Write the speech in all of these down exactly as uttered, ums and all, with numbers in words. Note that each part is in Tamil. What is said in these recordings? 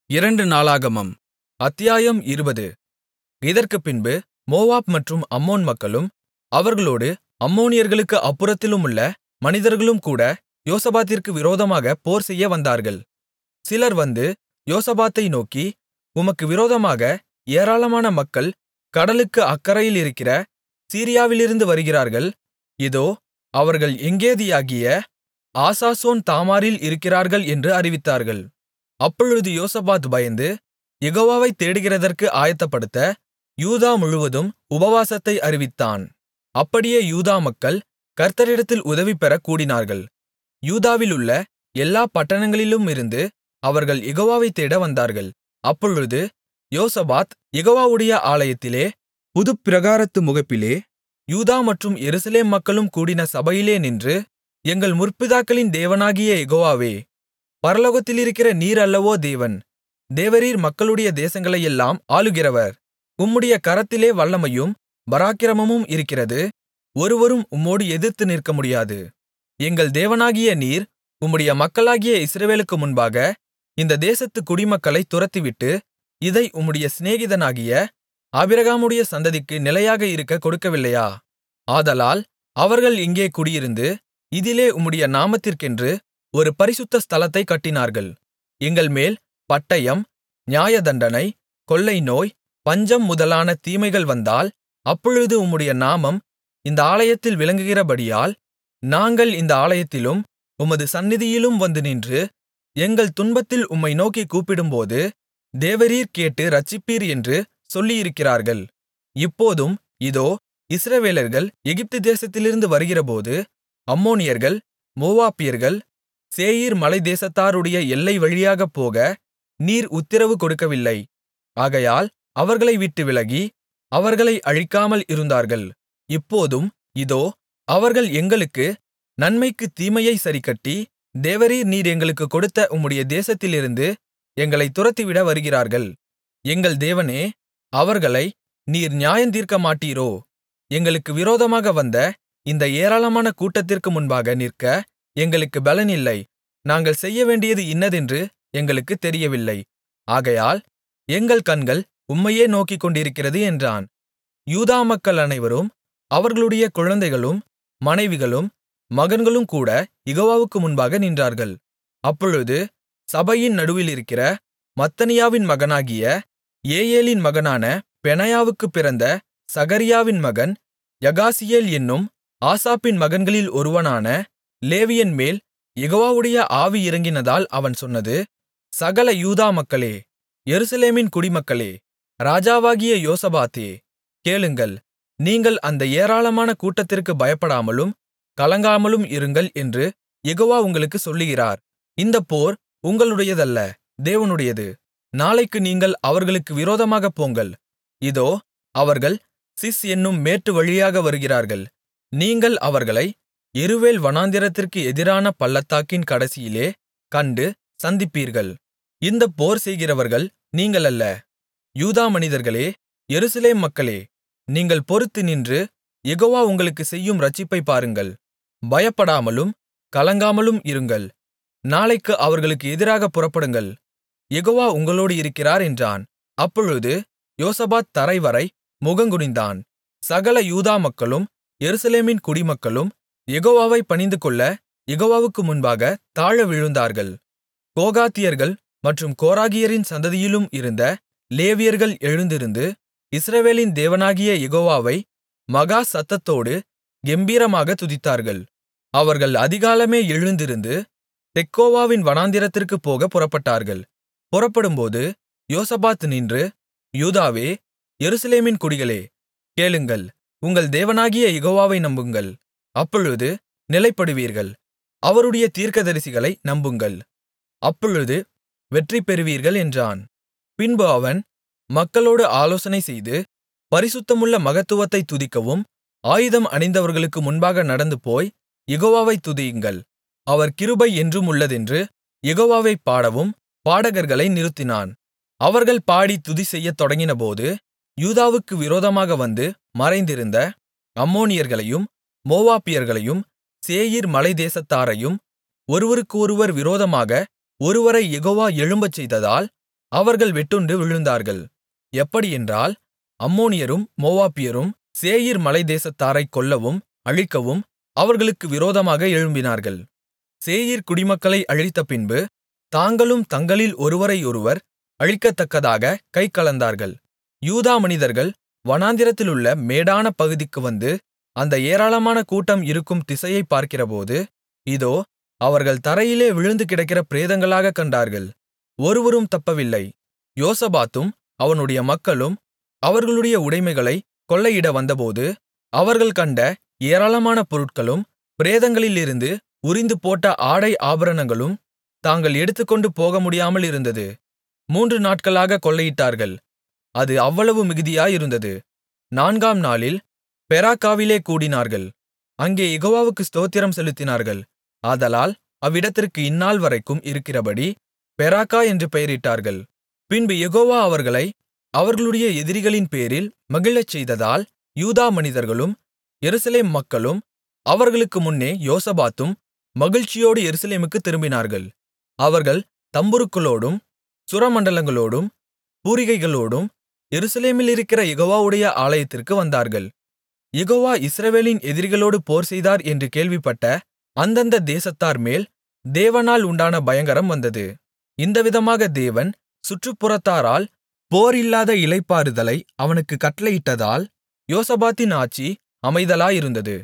இரண்டு நாளாகமம் அத்தியாயம் இருபது. இதற்குப்பின்பு மோவாப் மற்றும் அம்மோன் மக்களும் அவர்களோடு அம்மோனியர்களுக்கு அப்புறத்திலுமுள்ள மனிதர்களும்கூட யோசபாத்திற்கு விரோதமாகப் போர்செய்ய வந்தார்கள். சிலர் வந்து யோசபாத்தை நோக்கி, உமக்கு விரோதமாக ஏராளமான மக்கள் கடலுக்கு அக்கரையிலிருக்கிற சீரியாவிலிருந்து வருகிறார்கள். இதோ, அவர்கள் எங்கேதியாகிய ஆசாசோன் தாமாரில் இருக்கிறார்கள் என்று அறிவித்தார்கள். அப்பொழுது யோசபாத் பயந்து, யெகோவாவைத் தேடுகிறதற்கு ஆயத்தப்படுத்த யூதா முழுவதும் உபவாசத்தை அறிவித்தான். அப்படியே யூதா மக்கள் கர்த்தரிடத்தில் உதவிபெறக் கூடினார்கள். யூதாவிலுள்ள எல்லாப் பட்டணங்களிலுமிருந்து அவர்கள் யெகோவாவைத் தேட வந்தார்கள். அப்பொழுது யோசபாத் யெகோவாவுடைய ஆலயத்திலே புதுப்பிராகாரத்து முகப்பிலே யூதா மற்றும் எருசலேம் மக்களும் கூடின சபையிலே நின்று, எங்கள் முற்பிதாக்களின் தேவனாகிய யெகோவாவே, பரலோகத்திலிருக்கிற நீர் அல்லவோ தேவன், தேவரீர் மக்களுடைய தேசங்களையெல்லாம் ஆளுகிறவர். உம்முடைய கரத்திலே வல்லமையும் பராக்கிரமமும் இருக்கிறது. ஒருவரும் உம்மோடு எதிர்த்து நிற்க முடியாது. எங்கள் தேவனாகிய நீர் உம்முடைய மக்களாகிய இஸ்ரவேலுக்கு முன்பாக இந்த தேசத்துக் குடிமக்களைத் துரத்திவிட்டு, இதை உம்முடைய சிநேகிதனாகிய ஆபிரகாமுடைய சந்ததிக்கு நிலையாக இருக்கக் கொடுக்கவில்லையா? ஆதலால் அவர்கள் இங்கே குடியிருந்து, இதிலே உம்முடைய நாமத்திற்கென்று ஒரு பரிசுத்த ஸ்தலத்தைக் கட்டினார்கள். எங்கள்மேல் பட்டயம், நியாயதண்டனை, கொள்ளை நோய், பஞ்சம் முதலான தீமைகள் வந்தால், அப்பொழுது உம்முடைய நாமம் இந்த ஆலயத்தில் விளங்குகிறபடியால், நாங்கள் இந்த ஆலயத்திலும் உமது சந்நிதியிலும் வந்து நின்று, எங்கள் துன்பத்தில் உம்மை நோக்கிக் கூப்பிடும்போது, தேவரீர் கேட்டு இரட்சிப்பீர் என்று சொல்லியிருக்கிறார்கள். இப்போதும் இதோ, இஸ்ரவேலர்கள் எகிப்து தேசத்திலிருந்து வருகிறபோது, அம்மோனியர்கள், மோவாபியர்கள், சேயீர் மலைத்தேசத்தாருடைய எல்லை வழியாகப் போக நீர் உத்திரவு கொடுக்கவில்லை. ஆகையால் அவர்களை விட்டு விலகி, அவர்களை அழிக்காமல் இருந்தார்கள். இப்போதும் இதோ, அவர்கள் எங்களுக்கு நன்மைக்குத் தீமையைச் சரிக்கட்டி, தேவரீர் நீர் எங்களுக்குக் கொடுத்த உம்முடைய தேசத்திலிருந்து எங்களைத் துரத்திவிட வருகிறார்கள். எங்கள் தேவனே, அவர்களை நீர் நியாயந்தீர்க்கமாட்டீரோ? எங்களுக்கு விரோதமாக வந்த இந்த ஏராளமான கூட்டத்திற்கு முன்பாக நிற்க எங்களுக்கு பெலன் இல்லை. நாங்கள் செய்யவேண்டியது இன்னதென்று எங்களுக்குத் தெரியவில்லை. ஆகையால் எங்கள் கண்கள் உம்மையே நோக்கிக்கொண்டிருக்கிறது என்றான். யூதா மக்கள் அனைவரும் அவர்களுடைய குழந்தைகளும் மனைவிகளும் மகன்களும்கூட யெகோவாவுக்கு முன்பாக நின்றார்கள். அப்பொழுது சபையின் நடுவிலிருக்கிற மத்தனியாவின் மகனாகிய ஏயேலின் மகனான பெனாயாவுக்குப் பிறந்த சகரியாவின் மகன் யகாசியேல் என்னும் ஆசாப்பின் மகன்களில் ஒருவனான லேவியன்மேல் யெகோவாவுடைய ஆவி இறங்கினதால் அவன் சொன்னது, சகல யூதா மக்களே, எருசலேமின் குடிமக்களே, ராஜாவாகிய யோசபாத்தே, கேளுங்கள். நீங்கள் அந்த ஏராளமான கூட்டத்திற்குப் பயப்படாமலும் கலங்காமலும் இருங்கள் என்று யெகோவா உங்களுக்குச் சொல்லுகிறார். இந்தப் போர் உங்களுடையதல்ல, தேவனுடையது. நாளைக்கு நீங்கள் அவர்களுக்கு விரோதமாகப் போங்கள். இதோ, அவர்கள் சிஸ் என்னும் மேட்டு வழியாக வருகிறார்கள். நீங்கள் அவர்களை யெருவேல் வனாந்திரத்திற்கு எதிரான பள்ளத்தாக்கின் கடைசியிலே கண்டு சந்திப்பீர்கள். இந்தப் போர் செய்கிறவர்கள் நீங்கள் அல்ல. யூதா மனிதர்களே, எருசலேம் மக்களே, நீங்கள் பொறுத்து நின்று யெகோவா உங்களுக்குச் செய்யும் இரட்சிப்பைப் பாருங்கள். பயப்படாமலும் கலங்காமலும் இருங்கள். நாளைக்கு அவர்களுக்கு எதிராகப் புறப்படுங்கள். யெகோவா உங்களோடு இருக்கிறார் என்றான். அப்பொழுது யோசபாத் தரைவரை முகங்குனிந்தான். சகல யூதா மக்களும் எருசலேமின் குடிமக்களும் யெகோவாவைப் பணிந்துகொள்ள யெகோவாவுக்கு முன்பாக தாழ விழுந்தார்கள். கோகாத்தியர்கள் மற்றும் கோராகியரின் சந்ததியிலும் இருந்த லேவியர்கள் எழுந்திருந்து, இஸ்ரவேலின் தேவனாகிய யெகோவாவை மகா சத்தத்தோடு கெம்பீரமாகத் துதித்தார்கள். அவர்கள் அதிகாலமே எழுந்திருந்து தெக்கோவாவின் வனாந்திரத்திற்குப் போகப் புறப்பட்டார்கள். புறப்படும்போது யோசபாத் நின்று, யூதாவே, எருசலேமின் குடிகளே, கேளுங்கள். உங்கள் தேவனாகிய யெகோவாவை நம்புங்கள். அப்பொழுது நிலைப்படுவீர்கள். அவருடைய தீர்க்கதரிசிகளை நம்புங்கள். அப்பொழுது வெற்றி பெறுவீர்கள் என்றான். பின்பு அவன் மக்களோடு ஆலோசனை செய்து, பரிசுத்தமுள்ள மகத்துவத்தைத் துதிக்கவும் ஆயுதம் அணிந்தவர்களுக்கு முன்பாக நடந்துபோய், யெகோவாவைத் துதியுங்கள், அவர் கிருபை என்றும் உள்ளதென்று யெகோவாவைப் பாடவும் பாடகர்களை நிறுத்தினான். அவர்கள் பாடித் துதி செய்யத் தொடங்கினபோது, யூதாவுக்கு விரோதமாக வந்து மறைந்திருந்த அம்மோனியர்களையும் மோவாபியர்களையும் சேயீர் மலைத்தேசத்தாரையும் ஒருவருக்கொருவர் விரோதமாக ஒருவரை யெகோவா எழும்பச் செய்ததால், அவர்கள் வெட்டுண்டு விழுந்தார்கள். எப்படியென்றால், அம்மோனியரும் மோவாபியரும் சேயீர் மலைத்தேசத்தாரைக் கொல்லவும் அழிக்கவும் அவர்களுக்கு விரோதமாக எழும்பினார்கள். சேயீர் குடிமக்களை அழித்தபின்பு தாங்களும் தங்களில் ஒருவரையொருவர் அழிக்கத்தக்கதாக கைகலந்தார்கள். யூதா மனிதர்கள் வனாந்திரத்திலுள்ள மேடான பகுதிக்கு வந்து அந்த ஏராளமான கூட்டம் இருக்கும் திசையைப் பார்க்கிறபோது, இதோ, அவர்கள் தரையிலே விழுந்து கிடக்கிற பிரேதங்களாகக் கண்டார்கள். ஒருவரும் தப்பவில்லை. யோசபாத்தும் அவனுடைய மக்களும் அவர்களுடைய உடைமைகளைக் கொள்ளையிட வந்தபோது, அவர்கள் கண்ட ஏராளமான பொருட்களும் பிரேதங்களிலிருந்து உரிந்துபோட்ட ஆடை ஆபரணங்களும் தாங்கள் எடுத்துக்கொண்டு போகமுடியாமல் இருந்தது. மூன்று நாட்களாகக் கொள்ளையிட்டார்கள். அது அவ்வளவு மிகுதியாயிருந்தது. நான்காம் நாளில் பெராக்காவிலே கூடினார்கள். அங்கே யெகோவாவுக்கு ஸ்தோத்திரம் செலுத்தினார்கள். ஆதலால் அவ்விடத்திற்கு இந்நாள்வரைக்கும் இருக்கிறபடி பெராக்கா என்று பெயரிட்டார்கள். பின்பு யெகோவா அவர்களை அவர்களுடைய எதிரிகளின்பேரில் மகிழச் செய்ததால், யூதா மனிதர்களும் எருசலேம் மக்களும் அவர்களுக்கு முன்னே யோசபாத்தும் மகிழ்ச்சியோடு எருசலேமுக்குத் திரும்பினார்கள். அவர்கள் தம்புருக்களோடும் சுரமண்டலங்களோடும் பூரிகைகளோடும் எருசலேமிலிருக்கிற யெகோவாவுடைய ஆலயத்திற்கு வந்தார்கள். யெகோவா இஸ்ரவேலின் எதிரிகளோடு போர்செய்தார் என்று கேள்விப்பட்ட அந்தந்த தேசத்தார்மேல் தேவனால் உண்டான பயங்கரம் வந்தது. இந்த விதமாக தேவன் சுற்றுப்புறத்தாரால் போர் இல்லாத இளைப்பாறுதலை அவனுக்குக் கட்டளையிட்டதால் யோசபாத்தின் ஆட்சி அமைதலாயிருந்தது.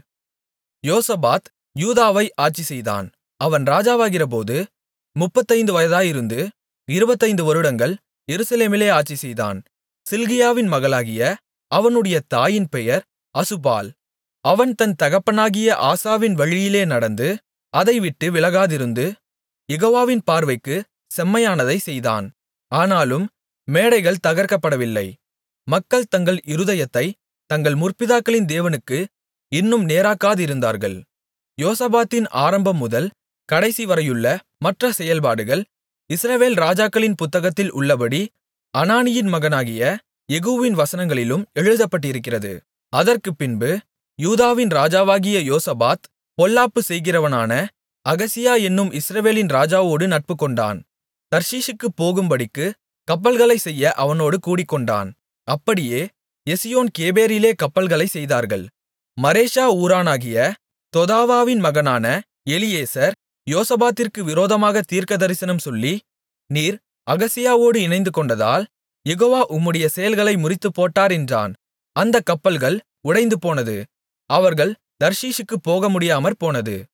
யோசபாத் யூதாவை ஆட்சிசெய்தான். அவன் ராஜாவாகிறபோது முப்பத்தைந்து வயதாயிருந்து இருபத்தைந்து வருடங்கள் எருசலேமிலே ஆட்சிசெய்தான். சில்கியாவின் மகளாகிய அவனுடைய தாயின் பெயர் அசுபாள். அவன் தன் தகப்பனாகிய ஆசாவின் வழியிலே நடந்து அதைவிட்டு விலகாதிருந்து யெகோவாவின் பார்வைக்குச் செம்மையானதைச் செய்தான். ஆனாலும் மேடைகள் தகர்க்கப்படவில்லை. மக்கள் தங்கள் இருதயத்தைத் தங்கள் முற்பிதாக்களின் தேவனுக்கு இன்னும் நேராக்காதிருந்தார்கள். யோசபாத்தின் ஆரம்பம் முதல் கடைசி வரையுள்ள மற்ற செயல்பாடுகள் இஸ்ரவேல் ராஜாக்களின் புத்தகத்தில் உள்ளபடி அனானியின் மகனாகிய யெகூவின் வசனங்களிலும் எழுதப்பட்டிருக்கிறது. அதற்குப் பின்பு யூதாவின் ராஜாவாகிய யோசபாத் பொல்லாப்பு செய்கிறவனான அகசியா என்னும் இஸ்ரவேலின் ராஜாவோடு நட்புக்கொண்டான். தர்ஷீசுக்குப் போகும்படிக்கு கப்பல்களைச் செய்ய அவனோடு கூடிக்கொண்டான். அப்படியே எசியோன் கேபேரிலே கப்பல்களைச் செய்தார்கள். மரேஷா ஊரானாகிய தொதாவாவின் மகனான எலியேசர் யோசபாத்திற்கு விரோதமாக தீர்க்கதரிசனம் சொல்லி, நீர் அகசியாவோடு இணைந்துகொண்டதால் யெகோவா உம்முடைய செயல்களை முறித்துப்போட்டார் என்றான். அந்தக் கப்பல்கள் உடைந்துபோனது. அவர்கள் தர்ஷீசுக்குப் போகமுடியாமற் போனது.